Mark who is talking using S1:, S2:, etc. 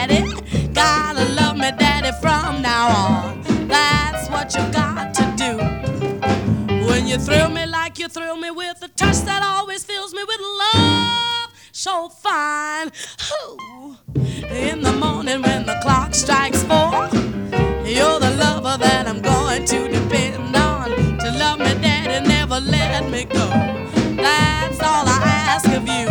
S1: daddy. Gotta love me, daddy, from now on. That's what you got to do. When you thrill me like you thrill me with a touch that always fills me with love so fine. Ooh. In the morning when the clock strikes 4, you're the lover that I'm going to depend on. To love me, daddy, never let me go. That's all I ask of you.